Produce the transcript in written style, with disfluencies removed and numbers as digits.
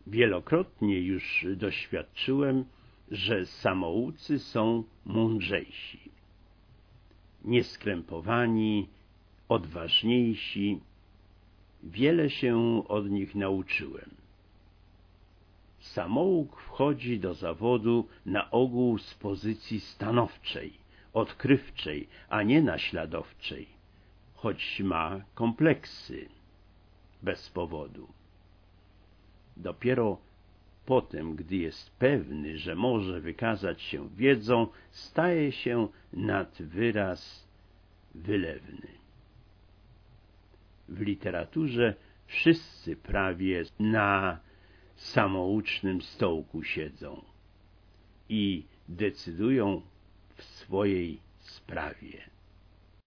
Wielokrotnie już doświadczyłem, że samoucy są mądrzejsi, nieskrępowani, odważniejsi. Wiele się od nich nauczyłem. Samouk wchodzi do zawodu na ogół z pozycji stanowczej, odkrywczej, a nie naśladowczej, choć ma kompleksy bez powodu. Dopiero potem, gdy jest pewny, że może wykazać się wiedzą, staje się nad wyraz wylewny. W literaturze wszyscy prawie na samoucznym stołku siedzą i decydują w swojej sprawie.